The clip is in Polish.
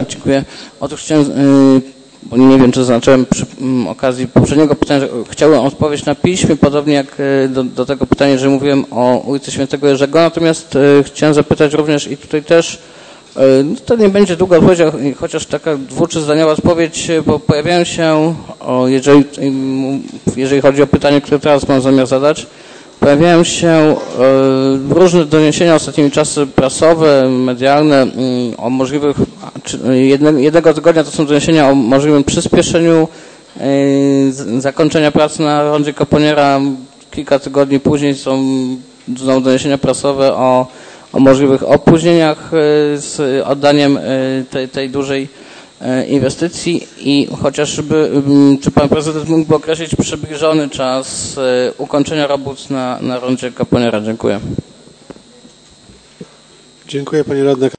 Tak, dziękuję. Otóż chciałem, bo nie wiem, czy zaznaczyłem przy okazji poprzedniego pytania, że chciałem odpowiedź na piśmie, podobnie jak do tego pytania, że mówiłem o ulicy Świętego Jerzego, natomiast chciałem zapytać również i tutaj też, to nie będzie długa odpowiedź, chociaż taka dwu- czy zdaniowa odpowiedź, bo pojawiają się, jeżeli chodzi o pytanie, które teraz mam zamiar zadać, pojawiają się różne doniesienia ostatnimi czasy prasowe, medialne o możliwych, jednego tygodnia to są doniesienia o możliwym przyspieszeniu zakończenia pracy na rondzie Kaponiera. Kilka tygodni później są doniesienia prasowe o możliwych opóźnieniach z oddaniem tej dużej inwestycji i chociażby, czy pan prezydent mógłby określić przybliżony czas ukończenia robót na rondzie Kaponiera? Dziękuję. Dziękuję, panie radny.